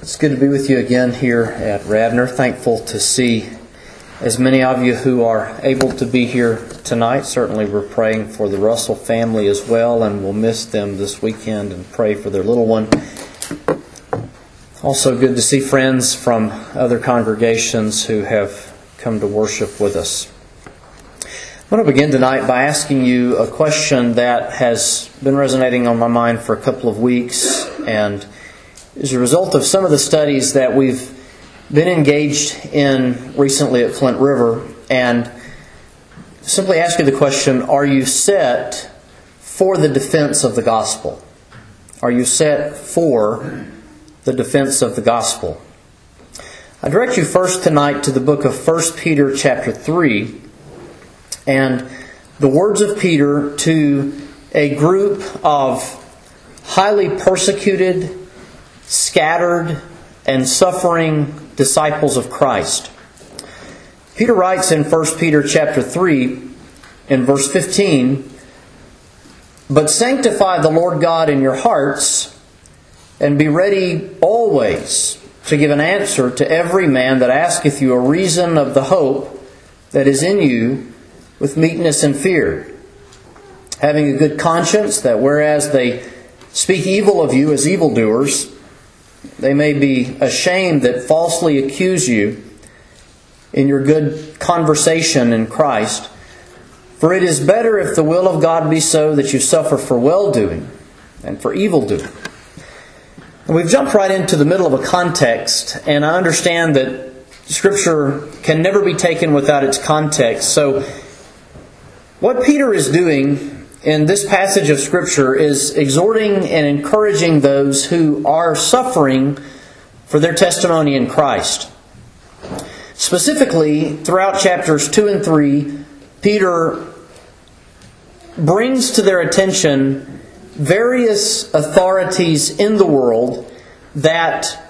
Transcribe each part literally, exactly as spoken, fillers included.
It's good to be with you again here at Radnor. Thankful to see as many of you who are able to be here tonight. Certainly we're praying for the Russell family as well, and we'll miss them this weekend and pray for their little one. Also good to see friends from other congregations who have come to worship with us. I want to begin tonight by asking you a question that has been resonating on my mind for a couple of weeks, and is a result of some of the studies that we've been engaged in recently at Flint River, and simply ask you the question, are you set for the defense of the gospel? Are you set for the defense of the gospel? I direct you first tonight to the book of First Peter chapter three, and the words of Peter to a group of highly persecuted, scattered, and suffering disciples of Christ. Peter writes in First Peter chapter three, in verse fifteen, "But sanctify the Lord God in your hearts, and be ready always to give an answer to every man that asketh you a reason of the hope that is in you, with meekness and fear, having a good conscience, that whereas they speak evil of you as evildoers, they may be ashamed that falsely accuse you in your good conversation in Christ. For it is better, if the will of God be so, that you suffer for well-doing than for evil-doing." And we've jumped right into the middle of a context, and I understand that Scripture can never be taken without its context. So what Peter is doing in this passage of Scripture is exhorting and encouraging those who are suffering for their testimony in Christ. Specifically, throughout chapters two and three, Peter brings to their attention various authorities in the world that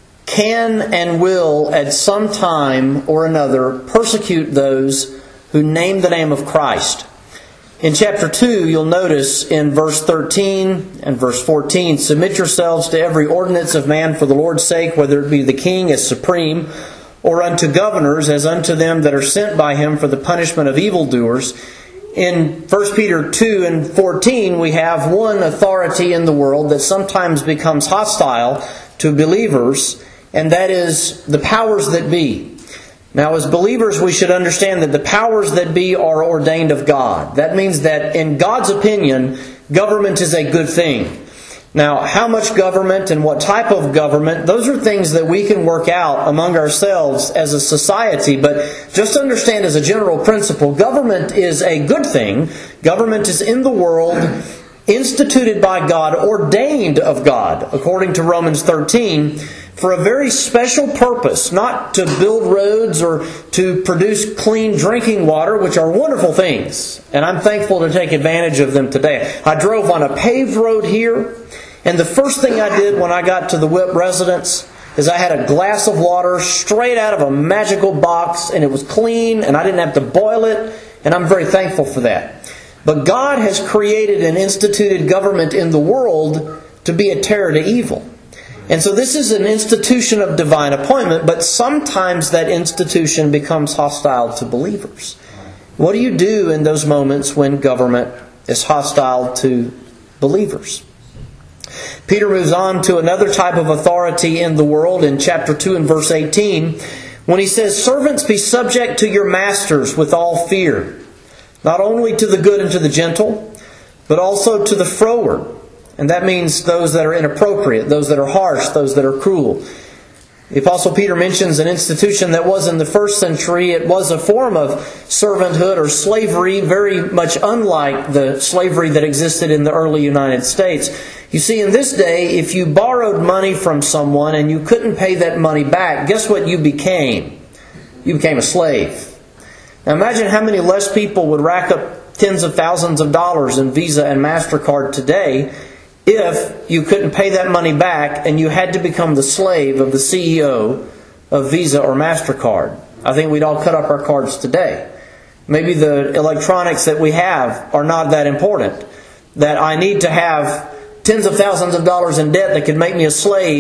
can and will at some time or another persecute those who name the name of Christ. In chapter two, you'll notice in verse thirteen and verse fourteen, "Submit yourselves to every ordinance of man for the Lord's sake, whether it be the king as supreme, or unto governors as unto them that are sent by him for the punishment of evildoers." In First Peter two and fourteen, we have one authority in the world that sometimes becomes hostile to believers, and that is the powers that be. Now, as believers, we should understand that the powers that be are ordained of God. That means that in God's opinion, government is a good thing. Now, how much government and what type of government, those are things that we can work out among ourselves as a society. But just understand as a general principle, government is a good thing. Government is in the world, instituted by God, ordained of God, according to Romans thirteen, for a very special purpose, not to build roads or to produce clean drinking water, which are wonderful things. And I'm thankful to take advantage of them today. I drove on a paved road here, and the first thing I did when I got to the Whip residence is I had a glass of water straight out of a magical box, and it was clean, and I didn't have to boil it, and I'm very thankful for that. But God has created and instituted government in the world to be a terror to evil. And so this is an institution of divine appointment, but sometimes that institution becomes hostile to believers. What do you do in those moments when government is hostile to believers? Peter moves on to another type of authority in the world in chapter two and verse eighteen, when he says, "Servants, be subject to your masters with all fear, not only to the good and to the gentle, but also to the froward." And that means those that are inappropriate, those that are harsh, those that are cruel. The Apostle Peter mentions an institution that was in the first century. It was a form of servanthood or slavery, very much unlike the slavery that existed in the early United States. You see, in this day, if you borrowed money from someone and you couldn't pay that money back, guess what you became? You became a slave. Now imagine how many less people would rack up tens of thousands of dollars in Visa and MasterCard today if you couldn't pay that money back and you had to become the slave of the C E O of Visa or MasterCard. I think we'd all cut up our cards today. Maybe the electronics that we have are not that important, that I need to have tens of thousands of dollars in debt that could make me a slave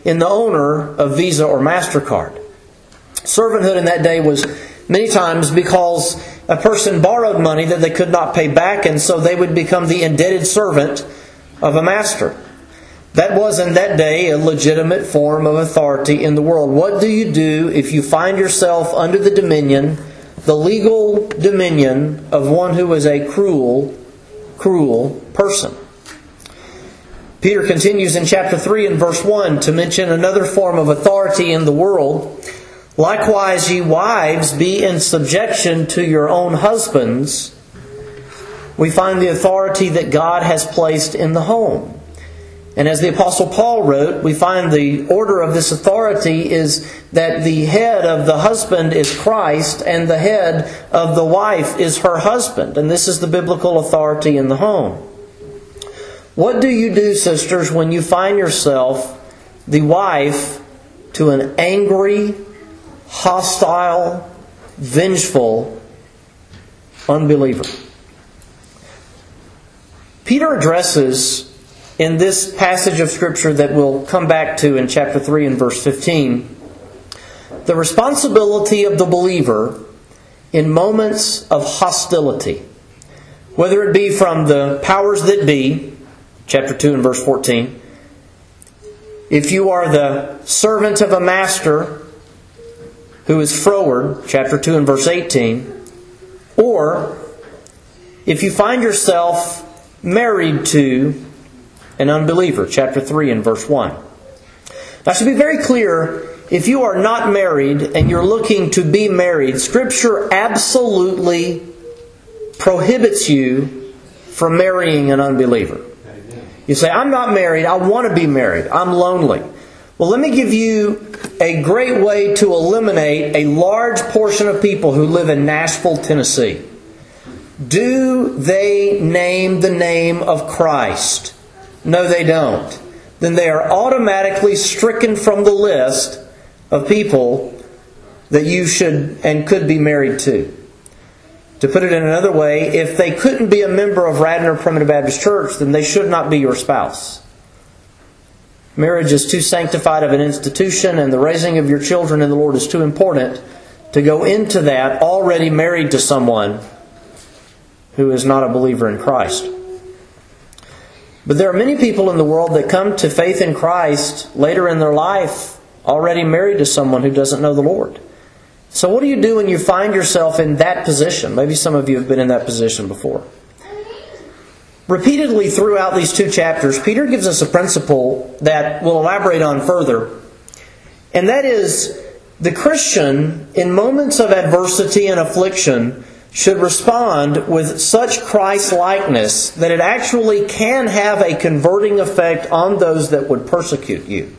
in the owner of Visa or MasterCard. Servanthood in that day was many times because a person borrowed money that they could not pay back, and so they would become the indebted servant of a master. That was in that day a legitimate form of authority in the world. What do you do if you find yourself under the dominion, the legal dominion of one who is a cruel, cruel person? Peter continues in chapter three and verse one to mention another form of authority in the world. Likewise, ye wives, be in subjection to your own husbands. We find the authority that God has placed in the home. And as the Apostle Paul wrote, we find the order of this authority is that the head of the husband is Christ and the head of the wife is her husband. And this is the biblical authority in the home. What do you do, sisters, when you find yourself the wife to an angry, hostile, vengeful unbeliever? Peter addresses in this passage of Scripture that we'll come back to in chapter three and verse fifteen the responsibility of the believer in moments of hostility, whether it be from the powers that be, chapter two and verse fourteen. If you are the servant of a master who is froward, chapter two and verse eighteen, or if you find yourself married to an unbeliever, chapter three and verse one. Now, to be very clear, if you are not married and you're looking to be married, Scripture absolutely prohibits you from marrying an unbeliever. You say, I'm not married, I want to be married, I'm lonely. Well, let me give you a great way to eliminate a large portion of people who live in Nashville, Tennessee. Do they name the name of Christ? No, they don't. Then they are automatically stricken from the list of people that you should and could be married to. To put it in another way, if they couldn't be a member of Radnor Primitive Baptist Church, then they should not be your spouse. Marriage is too sanctified of an institution, and the raising of your children in the Lord is too important to go into that already married to someone who is not a believer in Christ. But there are many people in the world that come to faith in Christ later in their life already married to someone who doesn't know the Lord. So what do you do when you find yourself in that position? Maybe some of you have been in that position before. Repeatedly throughout these two chapters, Peter gives us a principle that we'll elaborate on further. And that is, the Christian, in moments of adversity and affliction, should respond with such Christ-likeness that it actually can have a converting effect on those that would persecute you.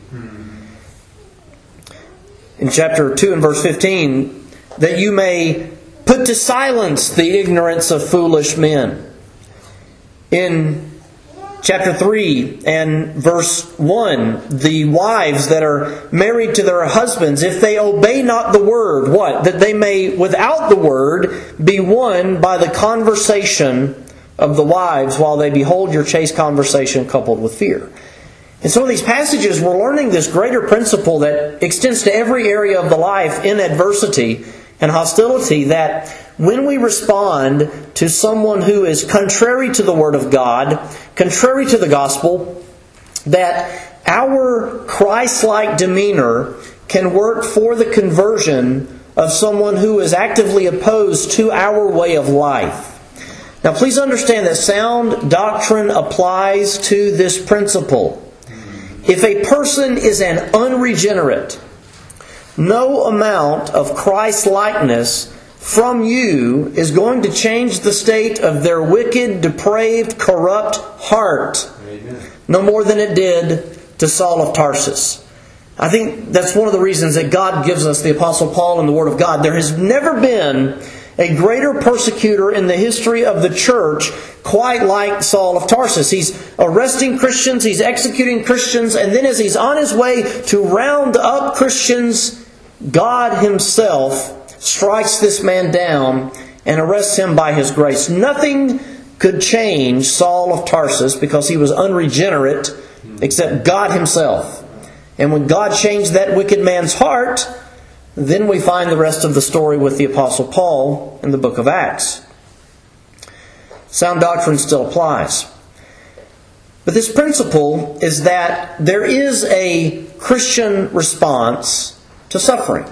In chapter two and verse fifteen, that you may put to silence the ignorance of foolish men. In chapter three and verse one, the wives that are married to their husbands, if they obey not the word, what? That they may, without the word, be won by the conversation of the wives while they behold your chaste conversation coupled with fear. In some of these passages, we're learning this greater principle that extends to every area of the life in adversity and hostility, that when we respond to someone who is contrary to the Word of God, contrary to the gospel, that our Christ-like demeanor can work for the conversion of someone who is actively opposed to our way of life. Now, please understand that sound doctrine applies to this principle. If a person is an unregenerate, no amount of Christ-likeness from you is going to change the state of their wicked, depraved, corrupt heart. Amen. No more than it did to Saul of Tarsus. I think that's one of the reasons that God gives us the Apostle Paul in the Word of God. There has never been a greater persecutor in the history of the church quite like Saul of Tarsus. He's arresting Christians, he's executing Christians, and then as he's on his way to round up Christians, God Himself strikes this man down and arrests him by His grace. Nothing could change Saul of Tarsus because he was unregenerate except God Himself. And when God changed that wicked man's heart, then we find the rest of the story with the Apostle Paul in the book of Acts. Sound doctrine still applies. But this principle is that there is a Christian response to suffering.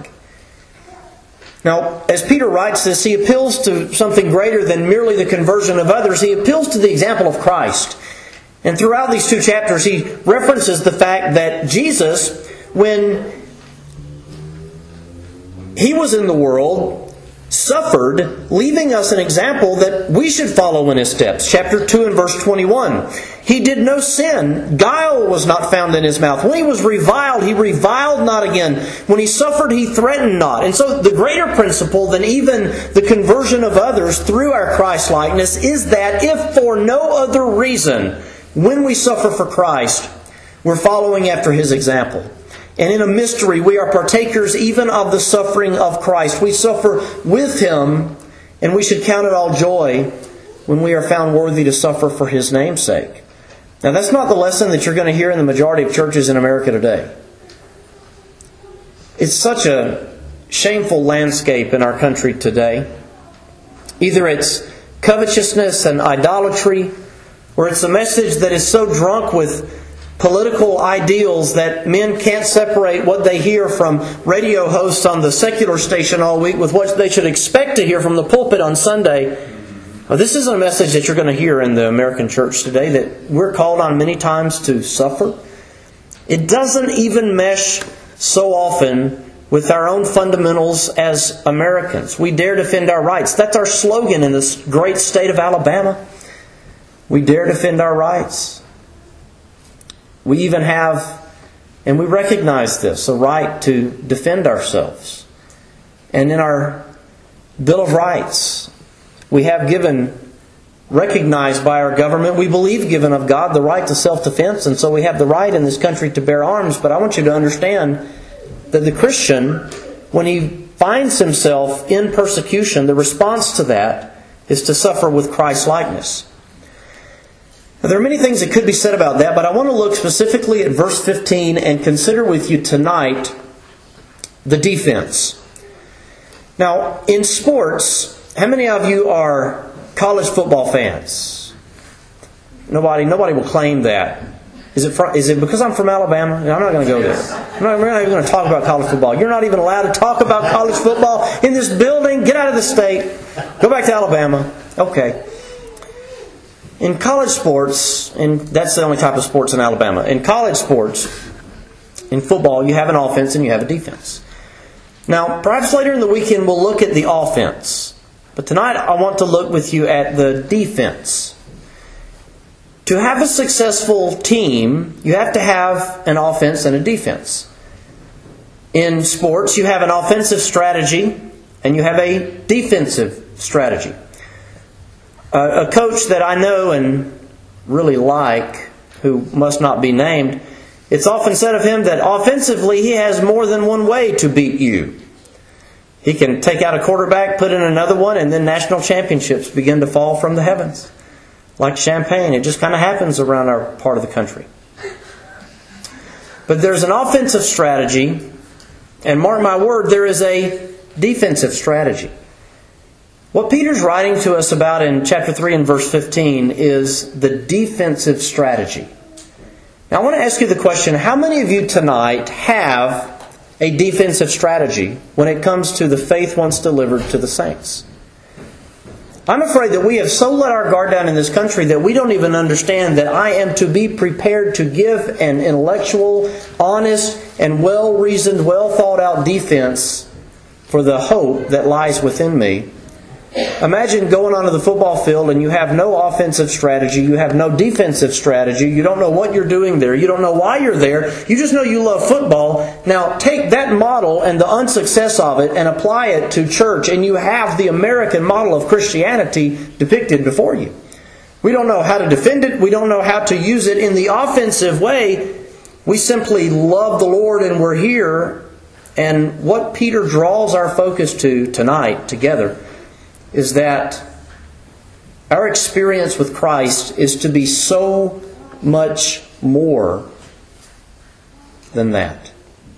Now, as Peter writes this, he appeals to something greater than merely the conversion of others. He appeals to the example of Christ. And throughout these two chapters, he references the fact that Jesus, when He was in the world, suffered, leaving us an example that we should follow in His steps. Chapter two and verse twenty-one. He did no sin. Guile was not found in His mouth. When He was reviled, He reviled not again. When He suffered, He threatened not. And so the greater principle than even the conversion of others through our Christ-likeness is that if for no other reason, when we suffer for Christ, we're following after His example. And in a mystery, we are partakers even of the suffering of Christ. We suffer with Him, and we should count it all joy when we are found worthy to suffer for His name's sake. Now, that's not the lesson that you're going to hear in the majority of churches in America today. It's such a shameful landscape in our country today. Either it's covetousness and idolatry, or it's a message that is so drunk with political ideals that men can't separate what they hear from radio hosts on the secular station all week with what they should expect to hear from the pulpit on Sunday. Now, this isn't a message that you're going to hear in the American church today, that we're called on many times to suffer. It doesn't even mesh so often with our own fundamentals as Americans. We dare defend our rights. That's our slogan in this great state of Alabama. We dare defend our rights. We even have, and we recognize this, a right to defend ourselves. And in our Bill of Rights, we have given, recognized by our government, we believe given of God, the right to self-defense. And so we have the right in this country to bear arms. But I want you to understand that the Christian, when he finds himself in persecution, the response to that is to suffer with Christ-likeness. Now, there are many things that could be said about that, but I want to look specifically at verse fifteen and consider with you tonight the defense. Now, in sports, how many of you are college football fans? Nobody, nobody will claim that. Is it, from, is it because I'm from Alabama? I'm not going to go there. I'm not, we're not even going to talk about college football. You're not even allowed to talk about college football in this building. Get out of the state. Go back to Alabama. Okay. In college sports, and that's the only type of sports in Alabama. In college sports, in football, you have an offense and you have a defense. Now, perhaps later in the weekend we'll look at the offense. But tonight I want to look with you at the defense. To have a successful team, you have to have an offense and a defense. In sports, you have an offensive strategy and you have a defensive strategy. Uh, a coach that I know and really like, who must not be named, it's often said of him that offensively he has more than one way to beat you. He can take out a quarterback, put in another one, and then national championships begin to fall from the heavens. Like champagne, it just kind of happens around our part of the country. But there's an offensive strategy, and mark my word, there is a defensive strategy. What Peter's writing to us about in chapter three and verse fifteen is the defensive strategy. Now I want to ask you the question, how many of you tonight have a defensive strategy when it comes to the faith once delivered to the saints? I'm afraid that we have so let our guard down in this country that we don't even understand that I am to be prepared to give an intellectual, honest, and well-reasoned, well-thought-out defense for the hope that lies within me. Imagine going onto the football field and you have no offensive strategy, you have no defensive strategy, you don't know what you're doing there, you don't know why you're there, you just know you love football. Now take that model and the unsuccess of it and apply it to church, and you have the American model of Christianity depicted before you. We don't know how to defend it, we don't know how to use it in the offensive way. We simply love the Lord and we're here. And what Peter draws our focus to tonight together is that our experience with Christ is to be so much more than that.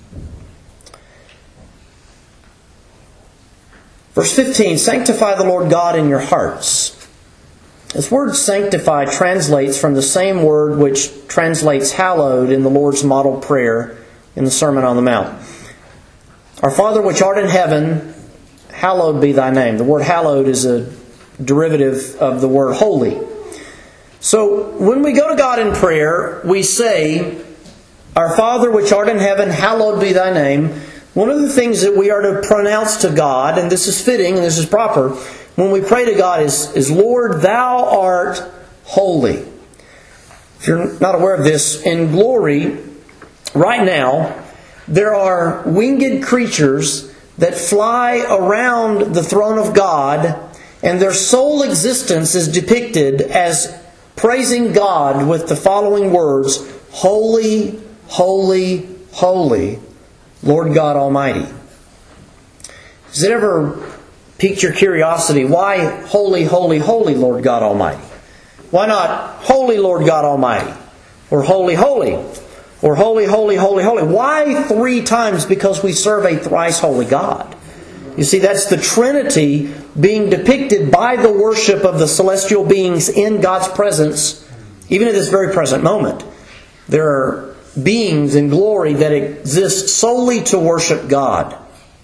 Verse fifteen, sanctify the Lord God in your hearts. This word sanctify translates from the same word which translates hallowed in the Lord's model prayer in the Sermon on the Mount. Our Father which art in heaven, hallowed be thy name. The word hallowed is a derivative of the word holy. So when we go to God in prayer, we say, Our Father which art in heaven, hallowed be thy name. One of the things that we are to pronounce to God, and this is fitting and this is proper, when we pray to God is, is Lord, thou art holy. If you're not aware of this, in glory, right now, there are winged creatures that fly around the throne of God, and their sole existence is depicted as praising God with the following words, Holy, holy, holy, Lord God Almighty. Has it ever piqued your curiosity? Why holy, holy, holy, Lord God Almighty? Why not holy, Lord God Almighty? Or holy, holy? Or holy, holy, holy, holy? Why three times? Because we serve a thrice holy God. You see, that's the Trinity being depicted by the worship of the celestial beings in God's presence, even at this very present moment. There are beings in glory that exist solely to worship God.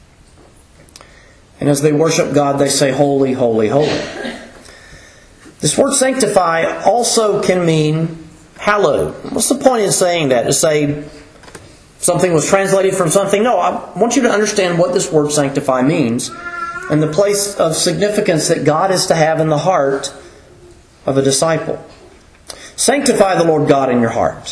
And as they worship God, they say, Holy, holy, holy. This word sanctify also can mean hallowed. What's the point in saying that? To say something was translated from something? No, I want you to understand what this word sanctify means and the place of significance that God is to have in the heart of a disciple. Sanctify the Lord God in your heart.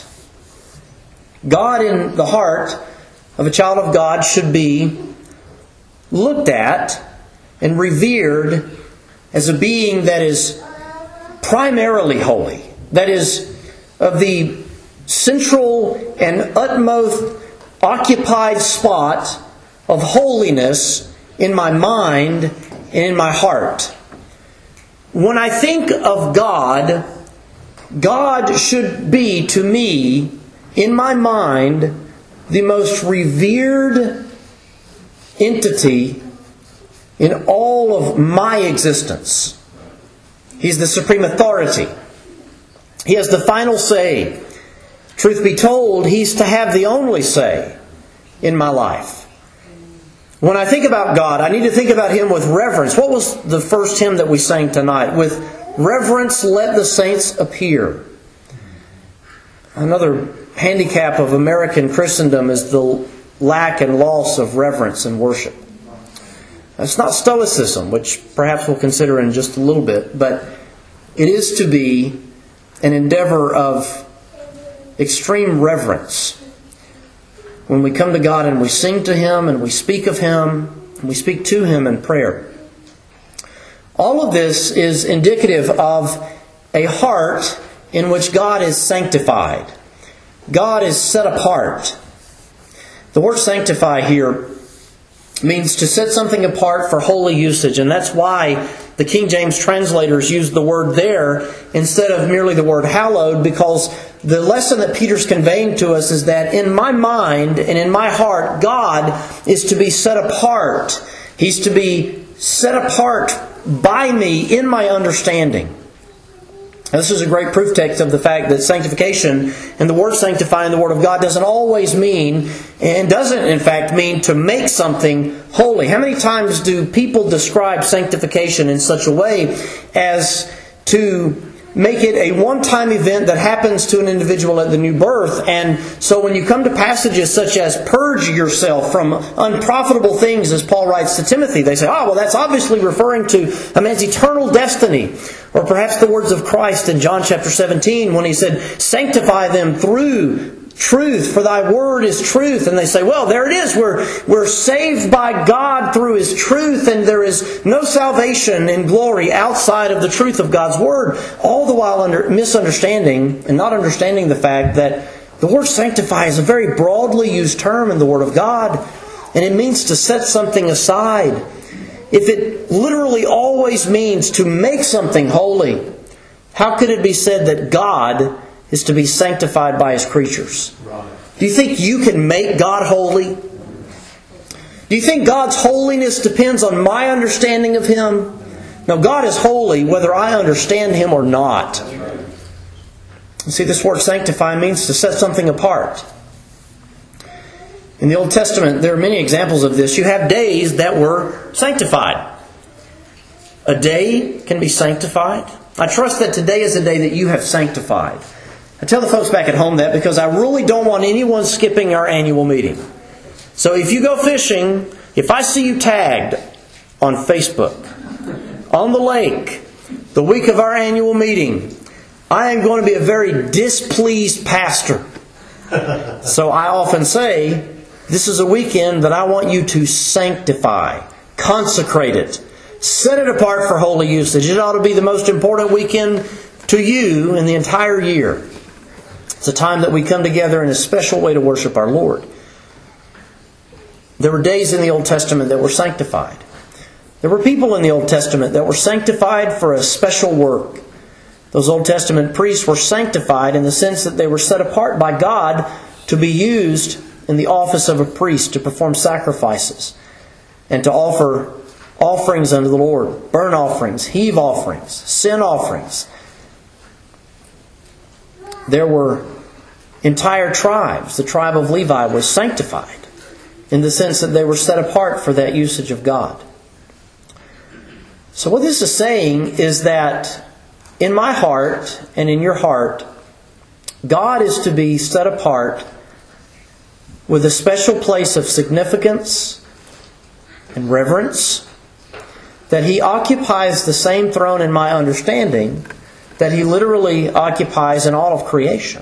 God in the heart of a child of God should be looked at and revered as a being that is primarily holy, that is of the central and utmost occupied spot of holiness in my mind and in my heart. When I think of God, God should be to me, in my mind, the most revered entity in all of my existence. He's the supreme authority. He has the final say. Truth be told, He's to have the only say in my life. When I think about God, I need to think about Him with reverence. What was the first hymn that we sang tonight? With reverence, let the saints appear. Another handicap of American Christendom is the lack and loss of reverence and worship. It's not Stoicism, which perhaps we'll consider in just a little bit, but it is to be an endeavor of extreme reverence. When we come to God and we sing to Him and we speak of Him, and we speak to Him in prayer. All of this is indicative of a heart in which God is sanctified. God is set apart. The word sanctify here means to set something apart for holy usage. And that's why the King James translators use the word there instead of merely the word hallowed, because the lesson that Peter's conveying to us is that in my mind and in my heart, God is to be set apart. He's to be set apart by me in my understanding. Now, this is a great proof text of the fact that sanctification and the word sanctify in the Word of God doesn't always mean, and doesn't in fact mean, to make something holy. How many times do people describe sanctification in such a way as to make it a one-time event that happens to an individual at the new birth? And so when you come to passages such as purge yourself from unprofitable things, as Paul writes to Timothy, they say, oh, well, that's obviously referring to a man's eternal destiny. Or perhaps the words of Christ in John chapter seventeen when He said, sanctify them through truth, for thy word is truth. And they say, well, there it is. We're, we're saved by God through His truth, and there is no salvation in glory outside of the truth of God's word. All the while under misunderstanding and not understanding the fact that the word sanctify is a very broadly used term in the Word of God, and it means to set something aside. If it literally always means to make something holy, how could it be said that God is to be sanctified by His creatures? Do you think you can make God holy? Do you think God's holiness depends on my understanding of Him? No, God is holy whether I understand Him or not. You see, this word sanctify means to set something apart. In the Old Testament, there are many examples of this. You have days that were sanctified. A day can be sanctified. I trust that today is a day that you have sanctified. I tell the folks back at home that because I really don't want anyone skipping our annual meeting. So if you go fishing, if I see you tagged on Facebook, on the lake, the week of our annual meeting, I am going to be a very displeased pastor. So I often say, this is a weekend that I want you to sanctify, consecrate it, set it apart for holy usage. It ought to be the most important weekend to you in the entire year. It's a time that we come together in a special way to worship our Lord. There were days in the Old Testament that were sanctified. There were people in the Old Testament that were sanctified for a special work. Those Old Testament priests were sanctified in the sense that they were set apart by God to be used in the office of a priest to perform sacrifices and to offer offerings unto the Lord. Burnt offerings, heave offerings, sin offerings. There were entire tribes. The tribe of Levi was sanctified in the sense that they were set apart for that usage of God. So what this is saying is that in my heart and in your heart, God is to be set apart with a special place of significance and reverence, that He occupies the same throne in my understanding that He literally occupies in all of creation.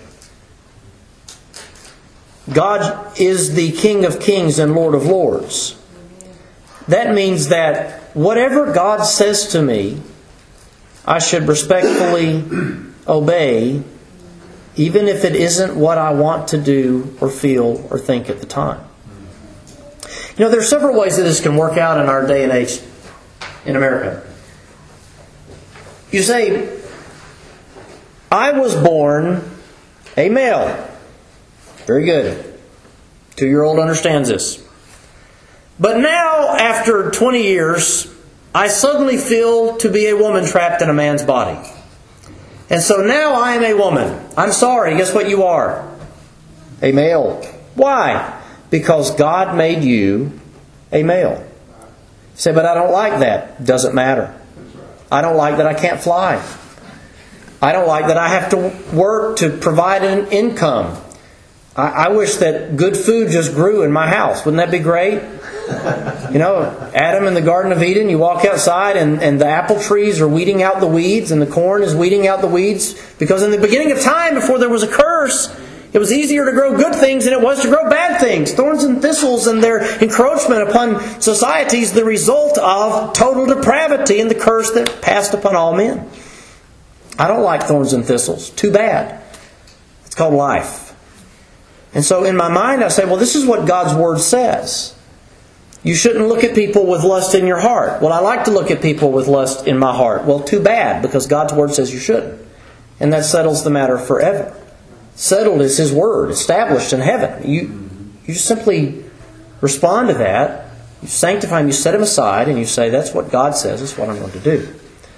God is the King of kings and Lord of lords. That means that whatever God says to me, I should respectfully obey, even if it isn't what I want to do or feel or think at the time. You know, there are several ways that this can work out in our day and age in America. You say, I was born a male. Very good. Two-year-old understands this. But now, after twenty years, I suddenly feel to be a woman trapped in a man's body. And so now I am a woman. I'm sorry, guess what you are? A male. Why? Because God made you a male. You say, but I don't like that. Doesn't matter. I don't like that I can't fly. I don't like that I have to work to provide an income. I, I wish that good food just grew in my house. Wouldn't that be great? You know, Adam in the Garden of Eden, you walk outside and, and the apple trees are weeding out the weeds and the corn is weeding out the weeds. Because in the beginning of time, before there was a curse, it was easier to grow good things than it was to grow bad things. Thorns and thistles and their encroachment upon society is the result of total depravity and the curse that passed upon all men. I don't like thorns and thistles. Too bad. It's called life. And so in my mind I say, well, this is what God's Word says. You shouldn't look at people with lust in your heart. Well, I like to look at people with lust in my heart. Well, too bad, because God's Word says you shouldn't. And that settles the matter forever. Settled is His Word, established in heaven. You, you simply respond to that. You sanctify Him, you set Him aside, and you say, that's what God says, that's what I'm going to do.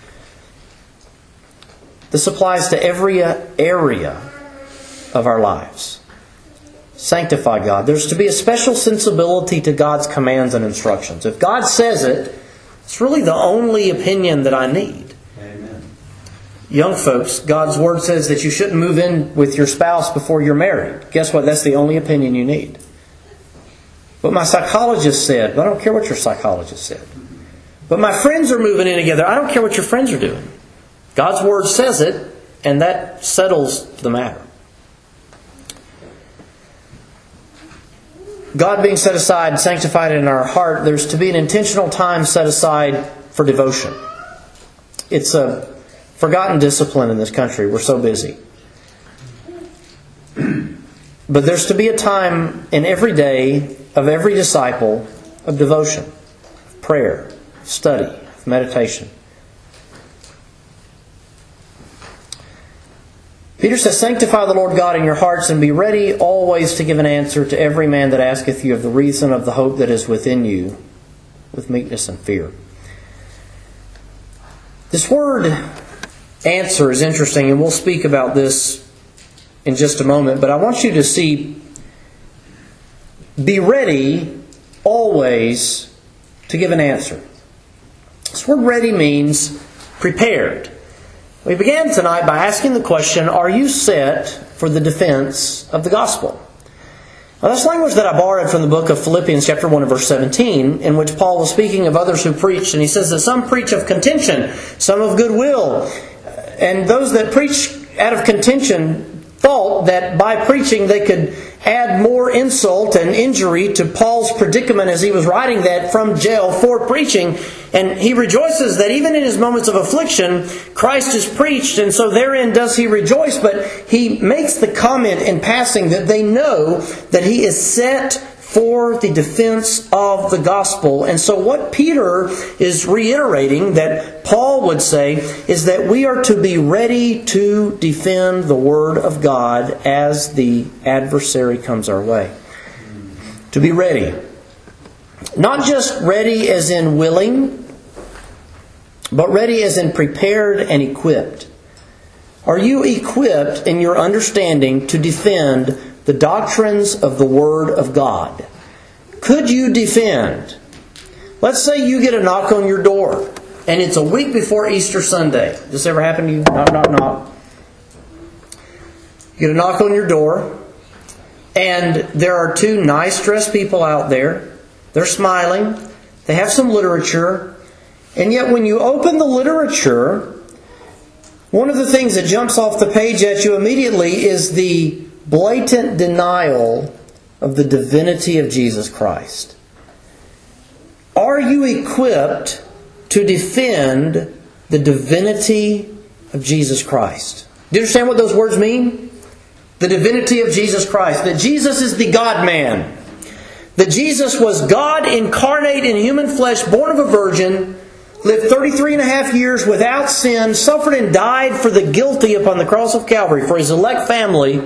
This applies to every area of our lives. Sanctify God. There's to be a special sensibility to God's commands and instructions. If God says it, it's really the only opinion that I need. Amen. Young folks, God's Word says that you shouldn't move in with your spouse before you're married. Guess what? That's the only opinion you need. But my psychologist said, but I don't care what your psychologist said. But my friends are moving in together. I don't care what your friends are doing. God's Word says it, and that settles the matter. God being set aside, sanctified in our heart, there's to be an intentional time set aside for devotion. It's a forgotten discipline in this country. We're so busy. But there's to be a time in every day of every disciple of devotion, of prayer, of study, of meditation. Peter says, "Sanctify the Lord God in your hearts, and be ready always to give an answer to every man that asketh you of the reason of the hope that is within you, with meekness and fear." This word answer is interesting, and we'll speak about this in just a moment. But I want you to see, be ready always to give an answer. This word ready means prepared. We began tonight by asking the question, are you set for the defense of the gospel? Now, that's language that I borrowed from the book of Philippians chapter one and verse seventeen, in which Paul was speaking of others who preached, and he says that some preach of contention, some of goodwill, and those that preach out of contention thought that by preaching they could add more insult and injury to Paul's predicament as he was writing that from jail for preaching. And he rejoices that even in his moments of affliction, Christ is preached, and so therein does he rejoice. But he makes the comment in passing that they know that he is set for the defense of the gospel. And so what Peter is reiterating that Paul would say is that we are to be ready to defend the Word of God as the adversary comes our way. To be ready. Not just ready as in willing, but ready as in prepared and equipped. Are you equipped in your understanding to defend the doctrines of the Word of God? Could you defend? Let's say you get a knock on your door, and it's a week before Easter Sunday. Does this ever happen to you? Knock, knock, knock. You get a knock on your door, and there are two nice dressed people out there. They're smiling. They have some literature. And yet when you open the literature, one of the things that jumps off the page at you immediately is the blatant denial of the divinity of Jesus Christ. Are you equipped to defend the divinity of Jesus Christ? Do you understand what those words mean? The divinity of Jesus Christ. That Jesus is the God-man. That Jesus was God incarnate in human flesh, born of a virgin, lived thirty-three and a half years without sin, suffered and died for the guilty upon the cross of Calvary for His elect family,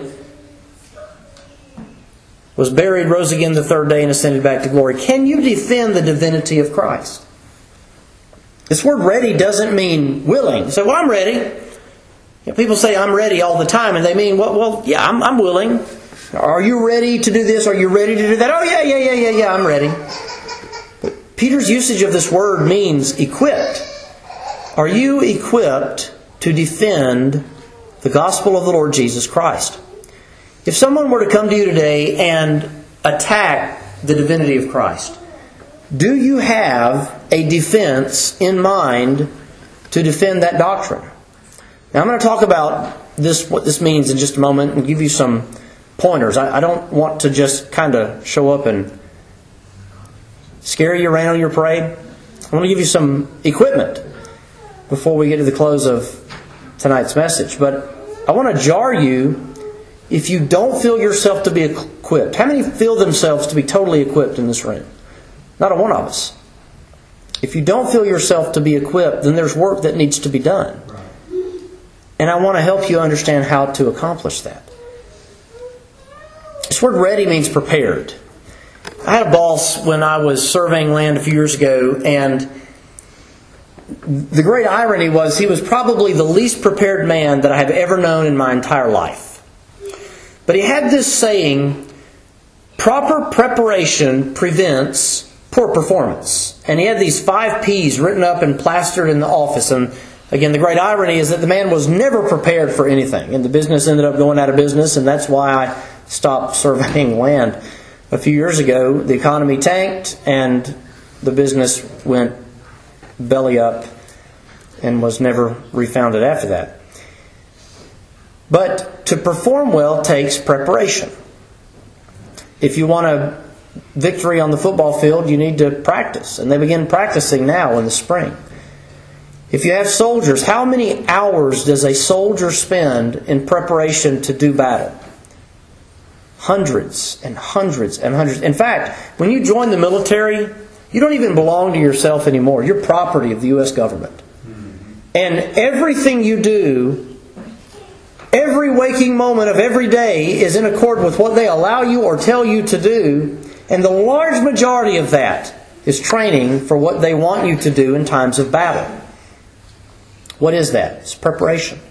was buried, rose again the third day, and ascended back to glory. Can you defend the divinity of Christ? This word ready doesn't mean willing. You say, well, I'm ready. You know, people say, I'm ready all the time, and they mean, well, well yeah, I'm, I'm willing. Are you ready to do this? Are you ready to do that? Oh, yeah, yeah, yeah, yeah, yeah, I'm ready. But Peter's usage of this word means equipped. Are you equipped to defend the gospel of the Lord Jesus Christ? If someone were to come to you today and attack the divinity of Christ, do you have a defense in mind to defend that doctrine? Now I'm going to talk about this, what this means in just a moment, and give you some pointers. I, I don't want to just kind of show up and scare you around on your parade. I want to give you some equipment before we get to the close of tonight's message. But I want to jar you if you don't feel yourself to be equipped. How many feel themselves to be totally equipped in this room? Not a one of us. If you don't feel yourself to be equipped, then there's work that needs to be done. And I want to help you understand how to accomplish that. This word ready means prepared. I had a boss when I was surveying land a few years ago, and the great irony was he was probably the least prepared man that I have ever known in my entire life. But he had this saying, proper preparation prevents poor performance. And he had these five P's written up and plastered in the office. And again, the great irony is that the man was never prepared for anything. And the business ended up going out of business, and that's why I stopped surveying land. A few years ago, the economy tanked, and the business went belly up and was never refounded after that. But to perform well takes preparation. If you want a victory on the football field, you need to practice. And they begin practicing now in the spring. If you have soldiers, how many hours does a soldier spend in preparation to do battle? Hundreds and hundreds and hundreds. In fact, when you join the military, you don't even belong to yourself anymore. You're property of the U S government. And everything you do Every waking moment of every day is in accord with what they allow you or tell you to do, and the large majority of that is training for what they want you to do in times of battle. What is that? It's preparation.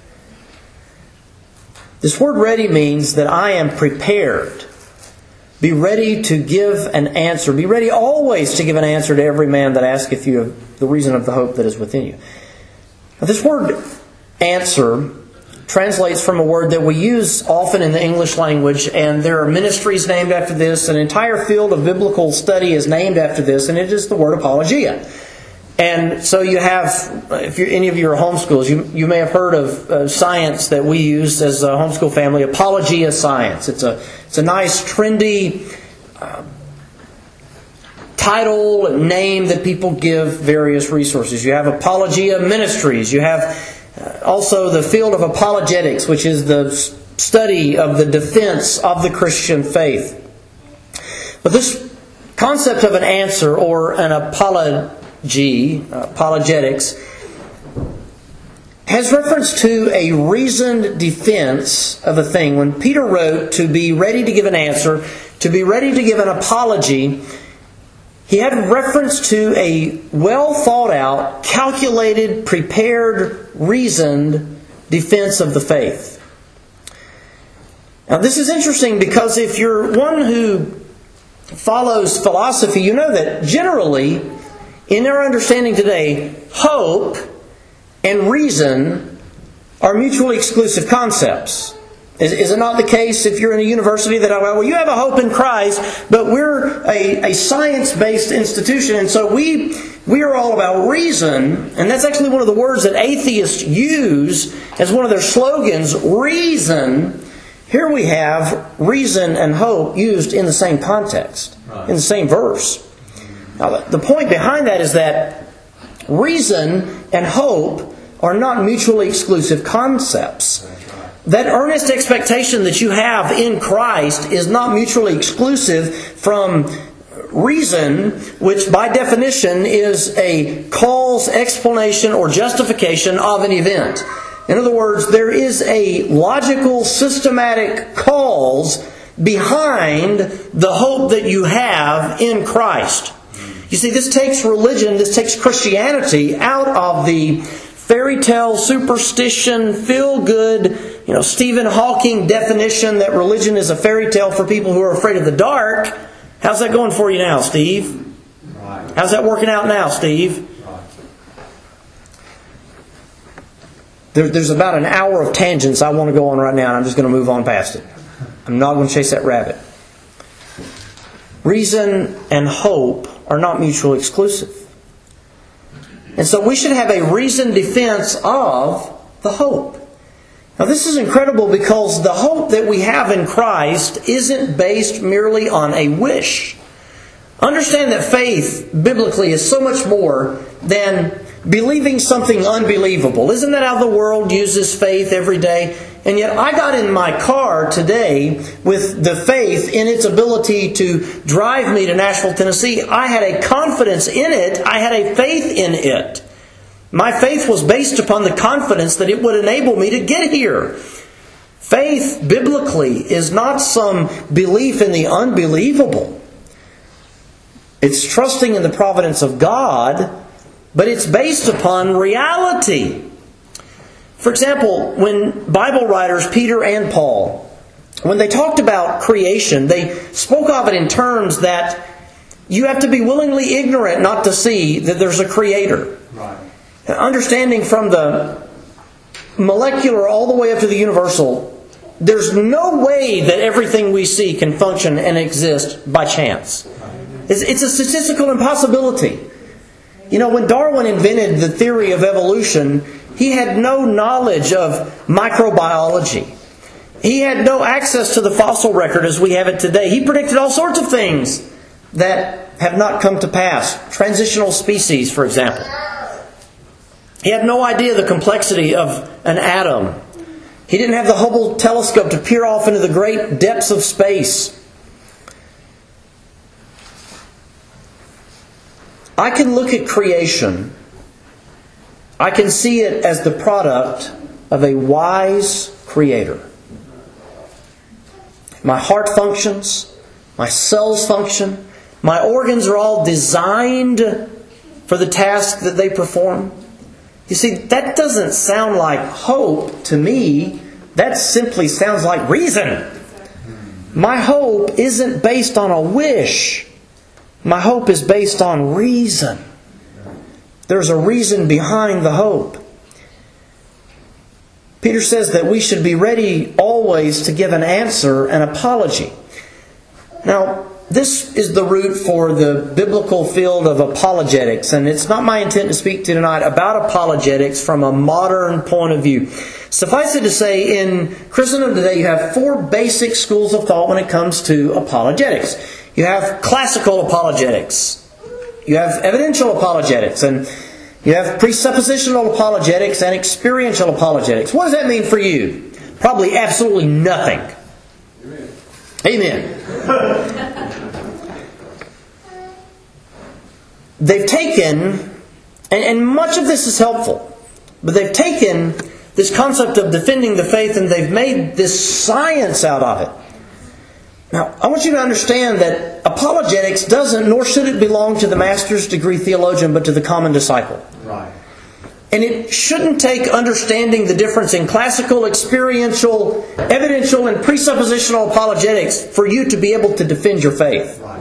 This word ready means that I am prepared. Be ready to give an answer. Be ready always to give an answer to every man that asketh you of the reason of the hope that is within you. Now, this word answer translates from a word that we use often in the English language, and there are ministries named after this. An entire field of biblical study is named after this, and it is the word apologia. And so you have, if you're, any of you are homeschools, you, you may have heard of uh, science that we use as a homeschool family, apologia science. It's a, it's a nice, trendy uh, title and name that people give various resources. You have apologia ministries. You have Uh, also the field of apologetics, which is the study of the defense of the Christian faith. But this concept of an answer or an apology, apologetics, has reference to a reasoned defense of a thing. When Peter wrote to be ready to give an answer, to be ready to give an apology, he had reference to a well thought out, calculated, prepared, reasoned defense of the faith. Now this is interesting because if you're one who follows philosophy, you know that generally, in our understanding today, hope and reason are mutually exclusive concepts. Is, is it not the case if you're in a university that, well, you have a hope in Christ, but we're a, a science-based institution, and so we we are all about reason, and that's actually one of the words that atheists use as one of their slogans, reason. Here we have reason and hope used in the same context, in the same verse. Now, the point behind that is that reason and hope are not mutually exclusive concepts. That earnest expectation that you have in Christ is not mutually exclusive from reason, which by definition is a cause, explanation, or justification of an event. In other words, there is a logical, systematic cause behind the hope that you have in Christ. You see, this takes religion, this takes Christianity out of the fairy tale, superstition, feel-good, you know, Stephen Hawking definition that religion is a fairy tale for people who are afraid of the dark. How's that going for you now, Steve? Right. How's that working out now, Steve? Right. There, there's about an hour of tangents I want to go on right now, and I'm just going to move on past it. I'm not going to chase that rabbit. Reason and hope are not mutually exclusive. And so we should have a reasoned defense of the hope. Now this is incredible because the hope that we have in Christ isn't based merely on a wish. Understand that faith, biblically, is so much more than believing something unbelievable. Isn't that how the world uses faith every day? And yet I got in my car today with the faith in its ability to drive me to Nashville, Tennessee. I had a confidence in it. I had a faith in it. My faith was based upon the confidence that it would enable me to get here. Faith, biblically, is not some belief in the unbelievable. It's trusting in the providence of God, but it's based upon reality. For example, when Bible writers, Peter and Paul, when they talked about creation, they spoke of it in terms that you have to be willingly ignorant not to see that there's a creator. Right. Understanding from the molecular all the way up to the universal, there's no way that everything we see can function and exist by chance. It's, it's a statistical impossibility. You know, when Darwin invented the theory of evolution, he had no knowledge of microbiology. He had no access to the fossil record as we have it today. He predicted all sorts of things that have not come to pass. Transitional species, for example. He had no idea the complexity of an atom. He didn't have the Hubble telescope to peer off into the great depths of space. I can look at creation. I can see it as the product of a wise Creator. My heart functions, my cells function, my organs are all designed for the task that they perform. You see, that doesn't sound like hope to me. That simply sounds like reason. My hope isn't based on a wish. My hope is based on reason. There's a reason behind the hope. Peter says that we should be ready always to give an answer, an apology. Now, this is the root for the biblical field of apologetics, and it's not my intent to speak to tonight about apologetics from a modern point of view. Suffice it to say, in Christendom today, you have four basic schools of thought when it comes to apologetics. You have classical apologetics. You have evidential apologetics, and you have presuppositional apologetics and experiential apologetics. What does that mean for you? Probably absolutely nothing. Amen. They've taken, and, and much of this is helpful, but they've taken this concept of defending the faith and they've made this science out of it. Now, I want you to understand that apologetics doesn't, nor should it belong to the master's degree theologian, but to the common disciple. Right. And it shouldn't take understanding the difference in classical, experiential, evidential, and presuppositional apologetics for you to be able to defend your faith. Right.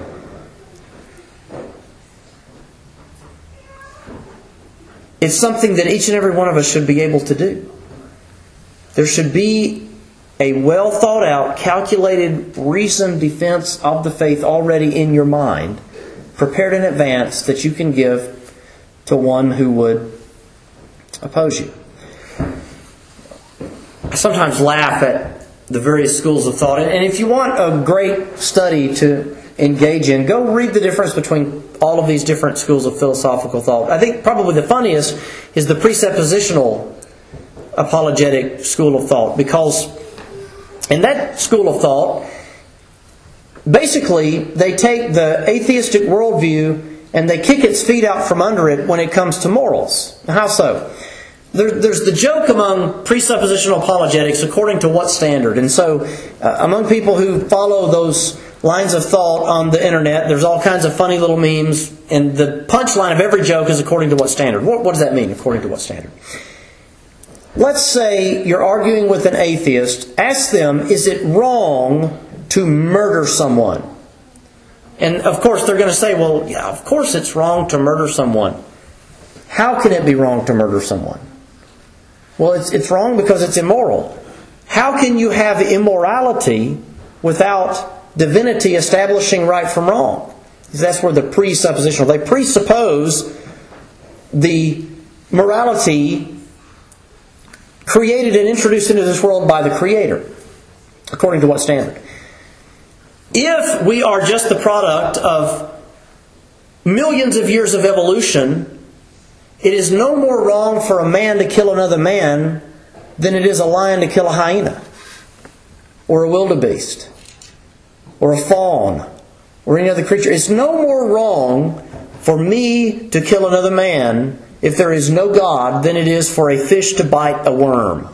It's something that each and every one of us should be able to do. There should be a well thought out, calculated, reasoned defense of the faith already in your mind, prepared in advance, that you can give to one who would oppose you. I sometimes laugh at the various schools of thought, and if you want a great study to engage in, go read the difference between all of these different schools of philosophical thought. I think probably the funniest is the presuppositional apologetic school of thought, because in that school of thought, basically they take the atheistic worldview and they kick its feet out from under it when it comes to morals. How so? There, there's the joke among presuppositional apologetics, according to what standard? And so, uh, among people who follow those lines of thought on the internet, there's all kinds of funny little memes, and the punchline of every joke is according to what standard? What, what does that mean, according to what standard? Let's say you're arguing with an atheist. Ask them, is it wrong to murder someone? And of course they're going to say, well, yeah, of course it's wrong to murder someone. How can it be wrong to murder someone? Well, it's, it's wrong because it's immoral. How can you have immorality without divinity establishing right from wrong? Because that's where the presuppositional, they presuppose the morality created and introduced into this world by the Creator. According to what standard? If we are just the product of millions of years of evolution, it is no more wrong for a man to kill another man than it is a lion to kill a hyena, or a wildebeest, or a fawn, or any other creature. It's no more wrong for me to kill another man if there is no God than it is for a fish to bite a worm.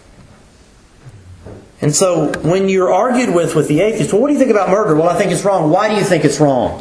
And so when you're argued with with the atheist, well, what do you think about murder? Well, I think it's wrong. Why do you think it's wrong?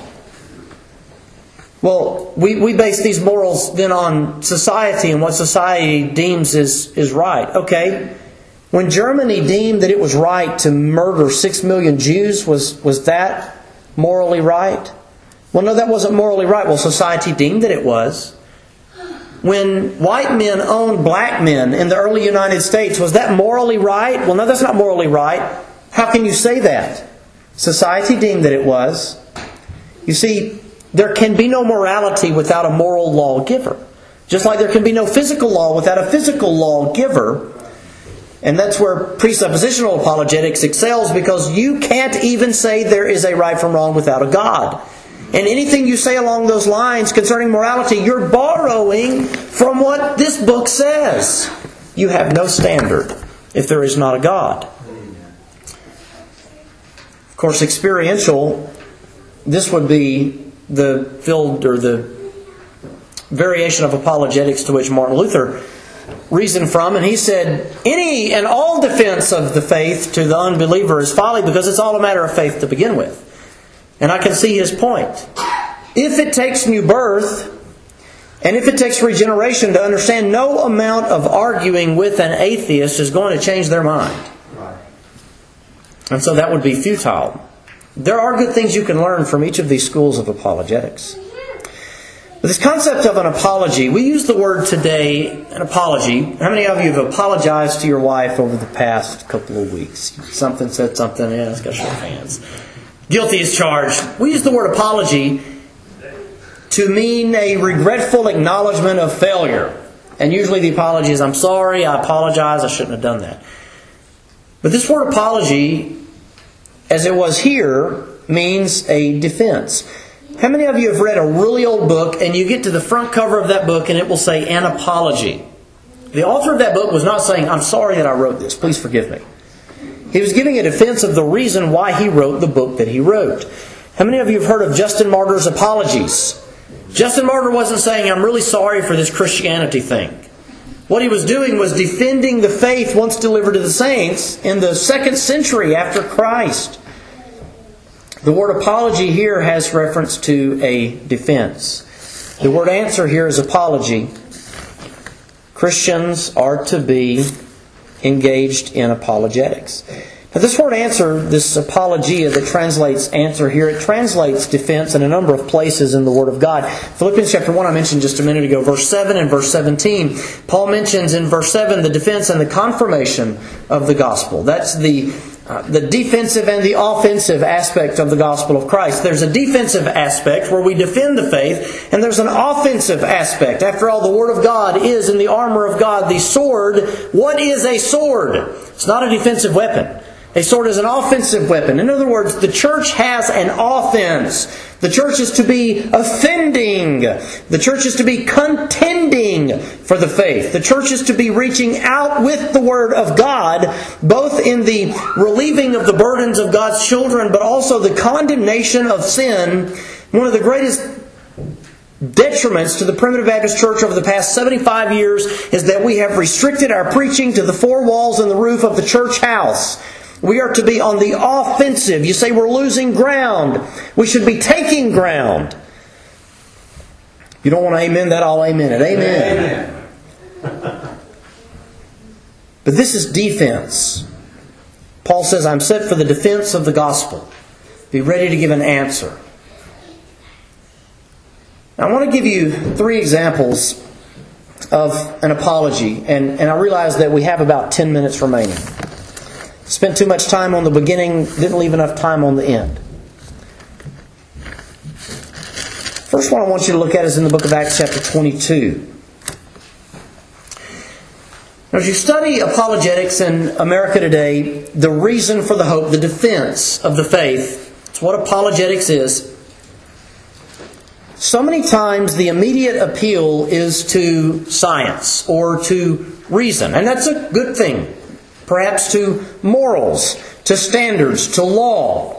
Well, we, we base these morals then on society and what society deems is, is right. Okay, when Germany deemed that it was right to murder six million Jews, was, was that morally right? Well, no, that wasn't morally right. Well, society deemed that it was. When white men owned black men in the early United States, was that morally right? Well, no, that's not morally right. How can you say that? Society deemed that it was. You see, there can be no morality without a moral lawgiver. Just like there can be no physical law without a physical lawgiver. And that's where presuppositional apologetics excels, because you can't even say there is a right from wrong without a God. And anything you say along those lines concerning morality, you're borrowing from what this book says. You have no standard if there is not a God. Of course, experiential, this would be the field or the variation of apologetics to which Martin Luther reason from, and he said, any and all defense of the faith to the unbeliever is folly because it's all a matter of faith to begin with. And I can see his point. If it takes new birth, and if it takes regeneration to understand, no amount of arguing with an atheist is going to change their mind. And so that would be futile. There are good things you can learn from each of these schools of apologetics. But this concept of an apology, we use the word today, an apology. How many of you have apologized to your wife over the past couple of weeks? Something said something, yeah, let's go show hands. Guilty as charged. We use the word apology to mean a regretful acknowledgement of failure. And usually the apology is, I'm sorry, I apologize, I shouldn't have done that. But this word apology, as it was here, means a defense. How many of you have read a really old book and you get to the front cover of that book and it will say an apology? The author of that book was not saying, I'm sorry that I wrote this, please forgive me. He was giving a defense of the reason why he wrote the book that he wrote. How many of you have heard of Justin Martyr's apologies? Justin Martyr wasn't saying, I'm really sorry for this Christianity thing. What he was doing was defending the faith once delivered to the saints in the second century after Christ. The word apology here has reference to a defense. The word answer here is apology. Christians are to be engaged in apologetics. Now this word answer, this apologia that translates answer here, it translates defense in a number of places in the Word of God. Philippians chapter one I mentioned just a minute ago, verse seven and verse seventeen. Paul mentions in verse seven the defense and the confirmation of the gospel. That's the Uh, the defensive and the offensive aspect of the gospel of Christ. There's a defensive aspect where we defend the faith, and there's an offensive aspect. After all, the Word of God is in the armor of God, the sword. What is a sword? It's not a defensive weapon. A sword is an offensive weapon. In other words, the church has an offense. The church is to be offending. The church is to be contending for the faith. The church is to be reaching out with the Word of God, both in the relieving of the burdens of God's children, but also the condemnation of sin. One of the greatest detriments to the Primitive Baptist Church over the past seventy-five years is that we have restricted our preaching to the four walls and the roof of the church house. We are to be on the offensive. You say we're losing ground. We should be taking ground. If you don't want to amen that, I'll amen it. Amen. Amen. But this is defense. Paul says, I'm set for the defense of the gospel. Be ready to give an answer. Now, I want to give you three examples of an apology. And, and I realize that we have about ten minutes remaining. Spent too much time on the beginning, didn't leave enough time on the end. First one I want you to look at is in the book of Acts chapter twenty-two. Now, as you study apologetics in America today, the reason for the hope, the defense of the faith, it's what apologetics is. So many times the immediate appeal is to science or to reason, and that's a good thing. Perhaps to morals, to standards, to law.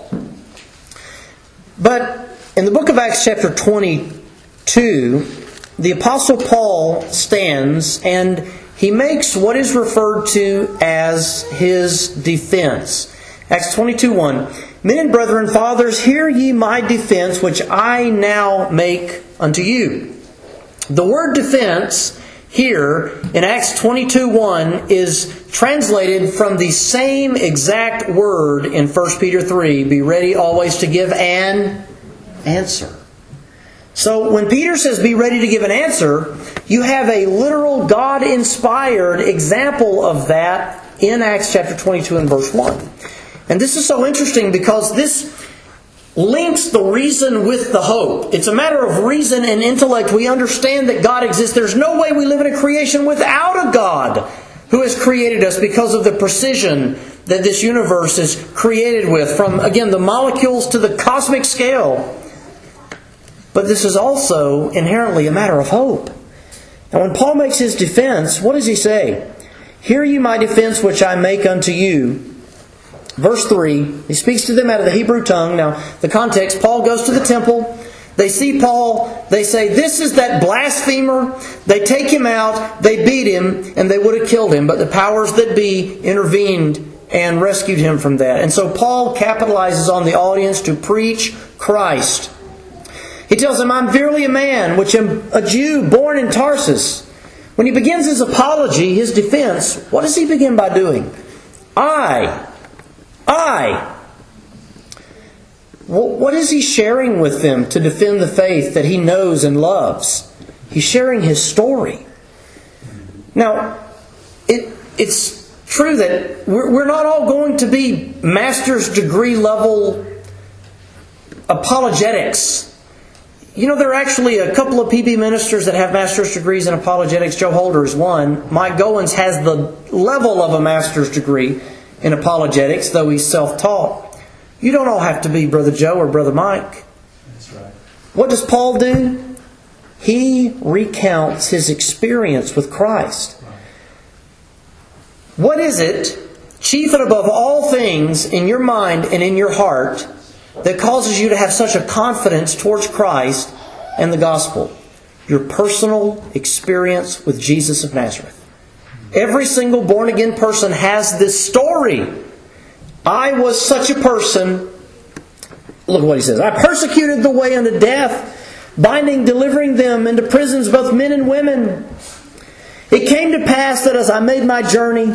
But in the book of Acts chapter twenty-two, the Apostle Paul stands and he makes what is referred to as his defense. Acts twenty-two one. Men and brethren, fathers, hear ye my defense, which I now make unto you. The word defense here in Acts twenty-two one is translated from the same exact word in First Peter three. Be ready always to give an answer. So when Peter says be ready to give an answer, you have a literal God-inspired example of that in Acts chapter twenty-two and verse one. And this is so interesting because this links the reason with the hope. It's a matter of reason and intellect. We understand that God exists. There's no way we live in a creation without a God who has created us because of the precision that this universe is created with. From, again, the molecules to the cosmic scale. But this is also inherently a matter of hope. And when Paul makes his defense, what does he say? Hear ye my defense which I make unto you. Verse three, he speaks to them out of the Hebrew tongue. Now, the context, Paul goes to the temple. They see Paul, they say, this is that blasphemer. They take him out, they beat him, and they would have killed him. But the powers that be intervened and rescued him from that. And so Paul capitalizes on the audience to preach Christ. He tells them, I'm verily a man, which am a Jew born in Tarsus. When he begins his apology, his defense, what does he begin by doing? I, I. What is he sharing with them to defend the faith that he knows and loves? He's sharing his story. Now, it, it's true that we're, we're not all going to be master's degree level apologetics. You know, there are actually a couple of P B ministers that have master's degrees in apologetics. Joe Holder is one. Mike Goins has the level of a master's degree in apologetics, though he's self-taught. You don't all have to be Brother Joe or Brother Mike. That's right. What does Paul do? He recounts his experience with Christ. Right. What is it, chief and above all things, in your mind and in your heart, that causes you to have such a confidence towards Christ and the gospel? Your personal experience with Jesus of Nazareth. Every single born-again person has this story. I was such a person. Look at what he says. I persecuted the way unto death, binding, delivering them into prisons, both men and women. It came to pass that as I made my journey,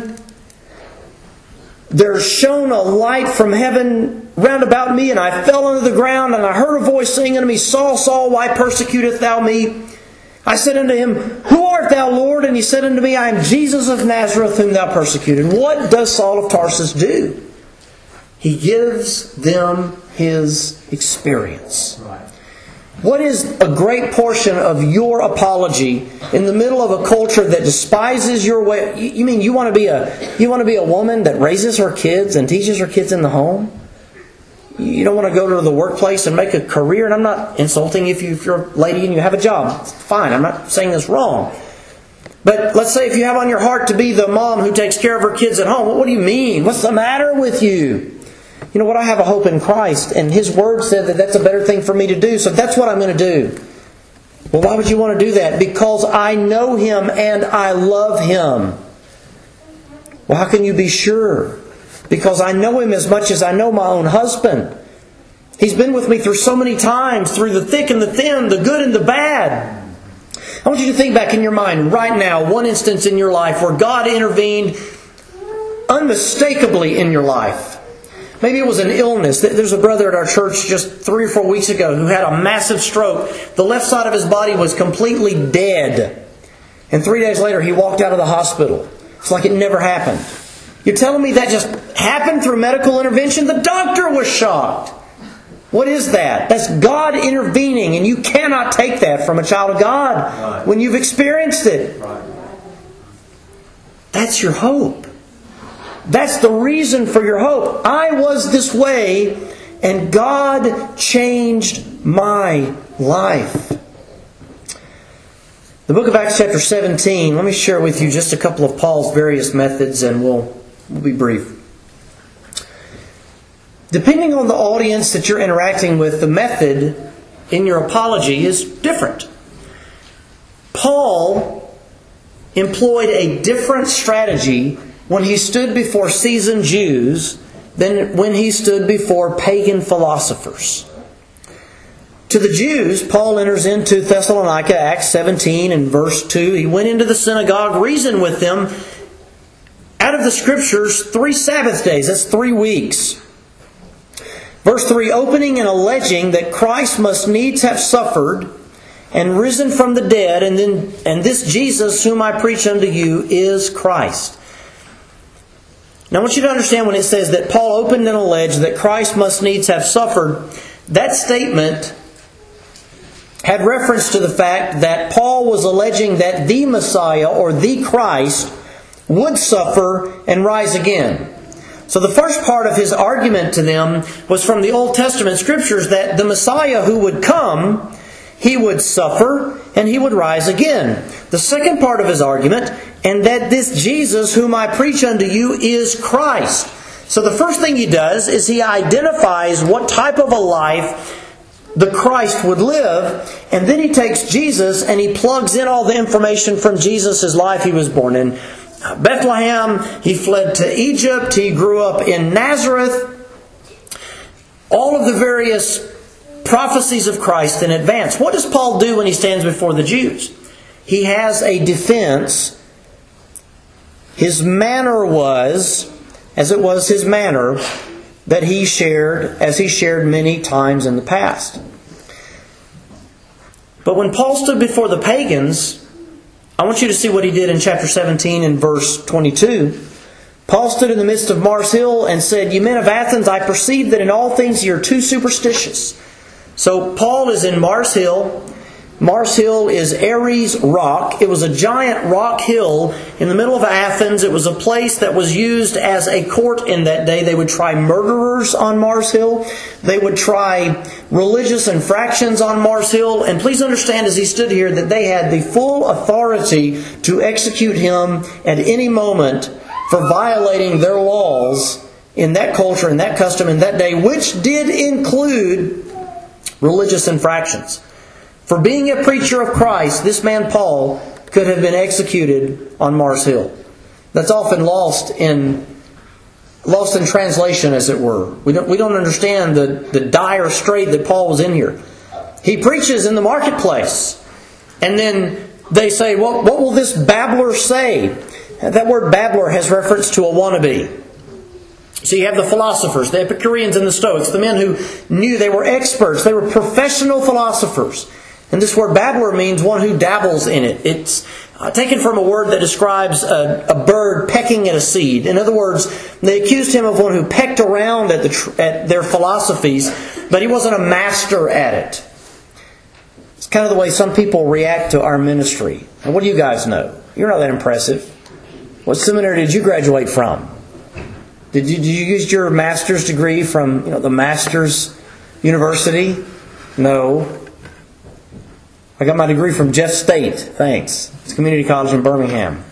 there shone a light from heaven round about me, and I fell unto the ground, and I heard a voice saying unto me, Saul, Saul, why persecutest thou me? I said unto him, Who art thou, Lord? And he said unto me, I am Jesus of Nazareth, whom thou persecutest. What does Saul of Tarsus do? He gives them his experience. Right. What is a great portion of your apology in the middle of a culture that despises your way? You, you mean you want to be a you want to be a woman that raises her kids and teaches her kids in the home? You don't want to go to the workplace and make a career. And I'm not insulting if, you, if you're a lady and you have a job. It's fine. I'm not saying this wrong. But let's say if you have on your heart to be the mom who takes care of her kids at home. What do you mean? What's the matter with you? You know what? I have a hope in Christ, and His Word said that that's a better thing for me to do, so that's what I'm going to do. Well, why would you want to do that? Because I know Him and I love Him. Well, how can you be sure? Because I know Him as much as I know my own husband. He's been with me through so many times, through the thick and the thin, the good and the bad. I want you to think back in your mind right now, one instance in your life where God intervened unmistakably in your life. Maybe it was an illness. There's a brother at our church just three or four weeks ago who had a massive stroke. The left side of his body was completely dead. And three days later he walked out of the hospital. It's like it never happened. You're telling me that just happened through medical intervention? The doctor was shocked. What is that? That's God intervening, and you cannot take that from a child of God Right. when you've experienced it. Right. That's your hope. That's the reason for your hope. I was this way, and God changed my life. The book of Acts chapter seventeen, let me share with you just a couple of Paul's various methods, and we'll, we'll be brief. Depending on the audience that you're interacting with, the method in your apology is different. Paul employed a different strategy when he stood before seasoned Jews than when he stood before pagan philosophers. To the Jews, Paul enters into Thessalonica, Acts seventeen and verse two. He went into the synagogue, reasoned with them out of the Scriptures three Sabbath days. That's three weeks. Verse three, opening and alleging that Christ must needs have suffered and risen from the dead, and then and this Jesus whom I preach unto you is Christ. Now I want you to understand when it says that Paul opened and alleged that Christ must needs have suffered, that statement had reference to the fact that Paul was alleging that the Messiah or the Christ would suffer and rise again. So the first part of his argument to them was from the Old Testament Scriptures that the Messiah who would come, He would suffer and He would rise again. The second part of his argument, and that this Jesus whom I preach unto you is Christ. So the first thing he does is he identifies what type of a life the Christ would live. And then he takes Jesus and he plugs in all the information from Jesus' life. He was born in Bethlehem. He fled to Egypt. He grew up in Nazareth. All of the various prophecies of Christ in advance. What does Paul do when he stands before the Jews? He has a defense. His manner was, as it was his manner, that he shared, as he shared many times in the past. But when Paul stood before the pagans, I want you to see what he did in chapter seventeen and verse twenty-two. Paul stood in the midst of Mars Hill and said, "You men of Athens, I perceive that in all things you are too superstitious." So Paul is in Mars Hill. Mars Hill is Ares Rock. It was a giant rock hill in the middle of Athens. It was a place that was used as a court in that day. They would try murderers on Mars Hill. They would try religious infractions on Mars Hill. And please understand as he stood here that they had the full authority to execute him at any moment for violating their laws in that culture, in that custom, in that day, which did include religious infractions. For being a preacher of Christ, this man Paul could have been executed on Mars Hill. That's often lost in lost in translation, as it were. We don't we don't understand the, the dire strait that Paul was in here. He preaches in the marketplace, and then they say, "Well, what will this babbler say?" That word babbler has reference to a wannabe. So you have the philosophers, the Epicureans and the Stoics, the men who knew they were experts. They were professional philosophers. And this word babbler means one who dabbles in it. It's uh, taken from a word that describes a, a bird pecking at a seed. In other words, they accused him of one who pecked around at, the tr- at their philosophies, but he wasn't a master at it. It's kind of the way some people react to our ministry. And what do you guys know? You're not that impressive. What seminary did you graduate from? Did you, did you use your master's degree from, you know, the Master's University? No. I got my degree from Jeff State. Thanks. It's a community college in Birmingham.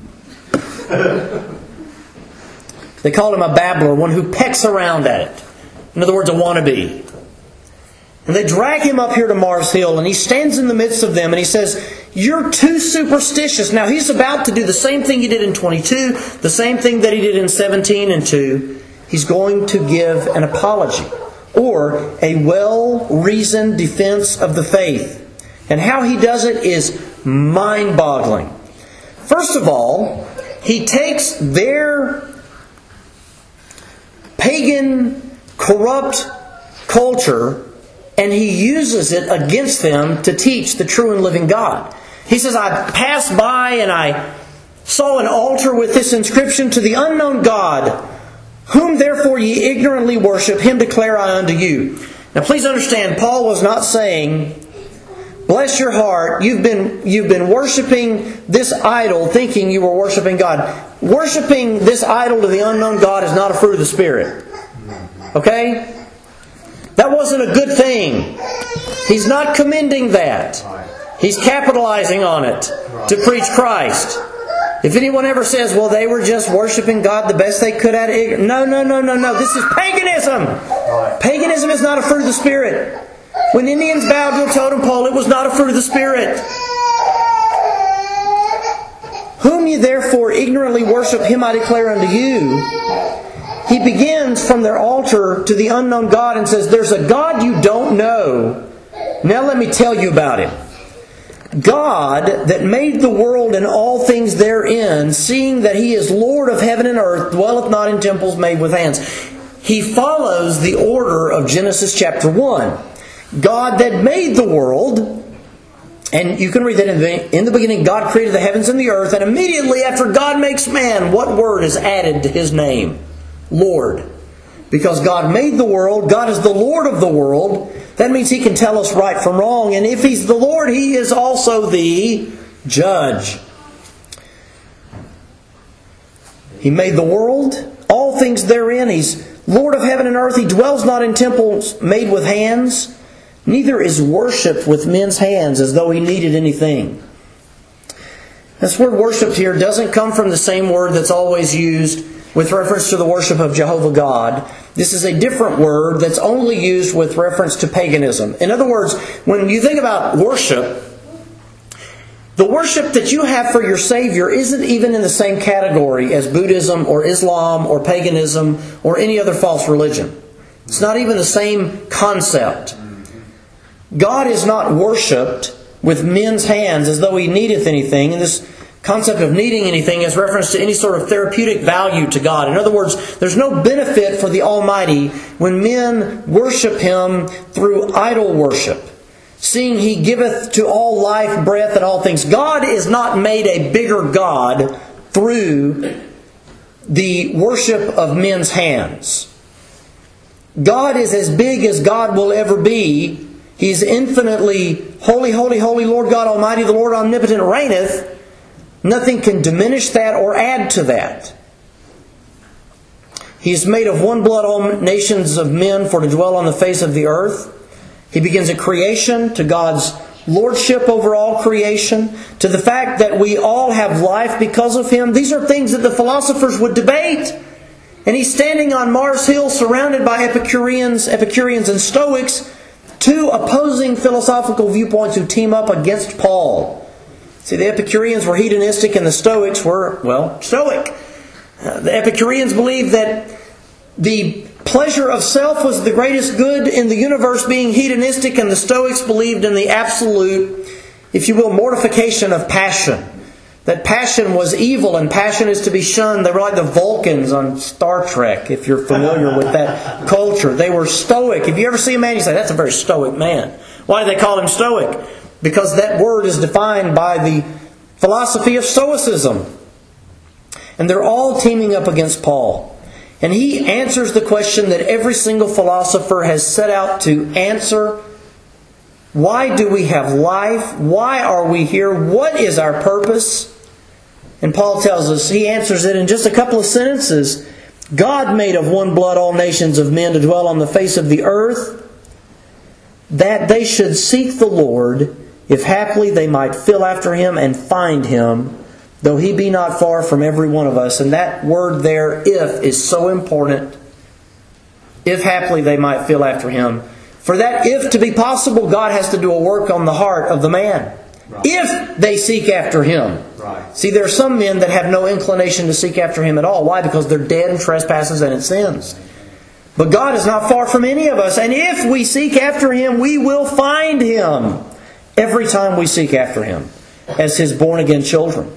They called him a babbler, one who pecks around at it. In other words, a wannabe. And they drag him up here to Mars Hill, and he stands in the midst of them, and he says, "You're too superstitious." Now, he's about to do the same thing he did in twenty-two, the same thing that he did in seventeen and two. He's going to give an apology, or a well-reasoned defense of the faith. And how he does it is mind-boggling. First of all, he takes their pagan, corrupt culture and he uses it against them to teach the true and living God. He says, "I passed by and I saw an altar with this inscription, 'To the unknown God, whom therefore ye ignorantly worship, him declare I unto you.'" Now please understand, Paul was not saying, "Bless your heart, you've been you've been worshiping this idol thinking you were worshiping God." Worshiping this idol to the unknown God is not a fruit of the Spirit. Okay? That wasn't a good thing. He's not commending that. He's capitalizing on it to preach Christ. If anyone ever says, "Well, they were just worshiping God the best they could at it," no, no, no, no, no. This is paganism. Paganism is not a fruit of the Spirit. When Indians bowed to a totem pole, it was not a fruit of the Spirit. "Whom ye therefore ignorantly worship, him I declare unto you." He begins from their altar to the unknown God and says, "There's a God you don't know. Now let me tell you about Him. God that made the world and all things therein, seeing that He is Lord of heaven and earth, dwelleth not in temples made with hands." He follows the order of Genesis chapter one. God that made the world, and you can read that in the, in the beginning, God created the heavens and the earth, and immediately after God makes man, what word is added to His name? Lord. Because God made the world, God is the Lord of the world. That means He can tell us right from wrong. And if He's the Lord, He is also the judge. He made the world, all things therein. He's Lord of heaven and earth. He dwells not in temples made with hands, neither is worshipped with men's hands as though He needed anything. This word worshipped here doesn't come from the same word that's always used with reference to the worship of Jehovah God. This is a different word that's only used with reference to paganism. In other words, when you think about worship, the worship that you have for your Savior isn't even in the same category as Buddhism or Islam or paganism or any other false religion. It's not even the same concept. God is not worshipped with men's hands as though He needeth anything. And this concept of needing anything is reference to any sort of therapeutic value to God. In other words, there's no benefit for the Almighty when men worship Him through idol worship, seeing He giveth to all life, breath, and all things. God is not made a bigger God through the worship of men's hands. God is as big as God will ever be. He's infinitely holy, holy, holy, Lord God Almighty, the Lord omnipotent reigneth. Nothing can diminish that or add to that. He is made of one blood all nations of men for to dwell on the face of the earth. He begins at creation, to God's lordship over all creation, to the fact that we all have life because of Him. These are things that the philosophers would debate. And He's standing on Mars Hill surrounded by Epicureans, Epicureans and Stoics, two opposing philosophical viewpoints who team up against Paul. See, the Epicureans were hedonistic and the Stoics were, well, Stoic. Uh, the Epicureans believed that the pleasure of self was the greatest good in the universe, being hedonistic, and the Stoics believed in the absolute, if you will, mortification of passion. That passion was evil and passion is to be shunned. They were like the Vulcans on Star Trek, if you're familiar with that culture. They were stoic. If you ever see a man, you say, that's a very stoic man. Why do they call him stoic? Because that word is defined by the philosophy of Stoicism. And they're all teaming up against Paul. And he answers the question that every single philosopher has set out to answer. Why do we have life? Why are we here? What is our purpose? And Paul tells us, he answers it in just a couple of sentences. God made of one blood all nations of men to dwell on the face of the earth, that they should seek the Lord, if haply they might feel after Him and find Him, though He be not far from every one of us. And that word there, if, is so important. If haply they might feel after Him. For that if to be possible, God has to do a work on the heart of the man. Right. If they seek after Him. Right. See, there are some men that have no inclination to seek after Him at all. Why? Because they're dead in trespasses and in sins. But God is not far from any of us. And if we seek after Him, we will find Him. Every time we seek after Him. As His born-again children.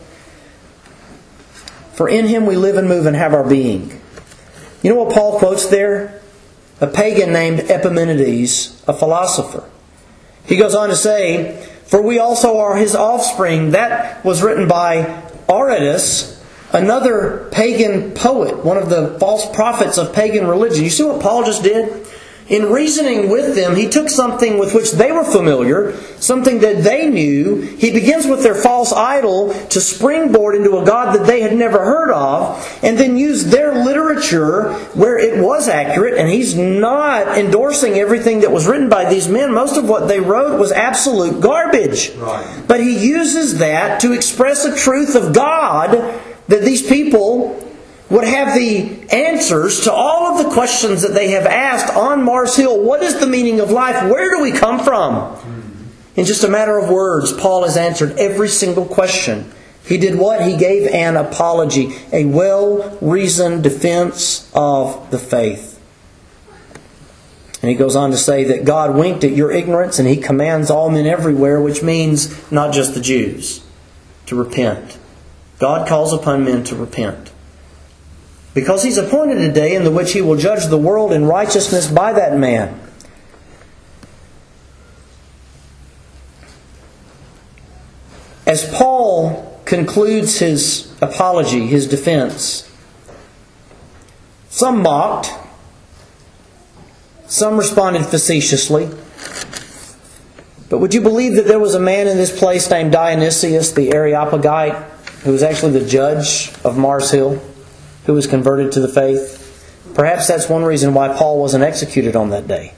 For in Him we live and move and have our being. You know what Paul quotes there? A pagan named Epimenides, a philosopher. He goes on to say, for we also are His offspring. That was written by Aratus, another pagan poet, one of the false prophets of pagan religion. You see what Paul just did? In reasoning with them, he took something with which they were familiar, something that they knew. He begins with their false idol to springboard into a God that they had never heard of, and then used their literature where it was accurate. And he's not endorsing everything that was written by these men. Most of what they wrote was absolute garbage. Right. But he uses that to express a truth of God, that these people would have the answers to all of the questions that they have asked on Mars Hill. What is the meaning of life? Where do we come from? In just a matter of words, Paul has answered every single question. He did what? He gave an apology, a well-reasoned defense of the faith. And he goes on to say that God winked at your ignorance and He commands all men everywhere, which means not just the Jews, to repent. God calls upon men to repent. Because He's appointed a day in the which He will judge the world in righteousness by that man. As Paul concludes his apology, his defense, some mocked, some responded facetiously. But would you believe that there was a man in this place named Dionysius the Areopagite, who was actually the judge of Mars Hill, who was converted to the faith? Perhaps that's one reason why Paul wasn't executed on that day.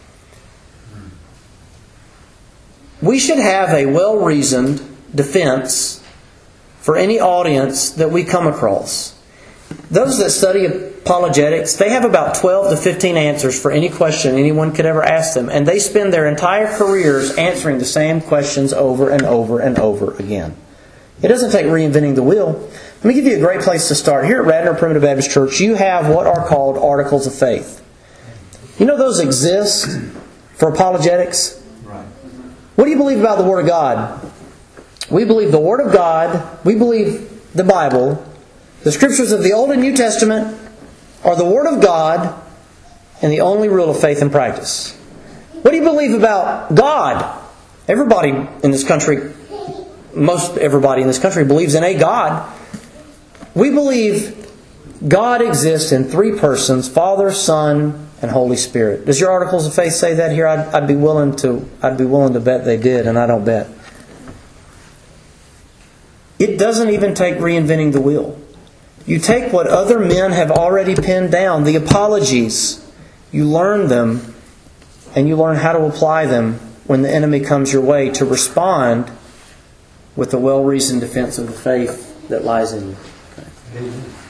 We should have a well-reasoned defense for any audience that we come across. those that study apologetics, they have about twelve to fifteen answers for any question anyone could ever ask them. And they spend their entire careers answering the same questions over and over and over again. It doesn't take reinventing the wheel. Let me give you a great place to start. Here at Radnor Primitive Baptist Church, you have what are called articles of faith. You know those exist for apologetics? Right. What do you believe about the Word of God? We believe the Word of God, we believe the Bible, the Scriptures of the Old and New Testament are the Word of God and the only rule of faith and practice. What do you believe about God? Everybody in this country, most everybody in this country believes in a God. We believe God exists in three persons, Father, Son, and Holy Spirit. Does your articles of faith say that here? I'd, I'd be willing to. I'd be willing to bet they did, and I don't bet. It doesn't even take reinventing the wheel. You take what other men have already penned down, the apologies. You learn them, and you learn how to apply them when the enemy comes your way to respond with the well-reasoned defense of the faith that lies in you. Okay.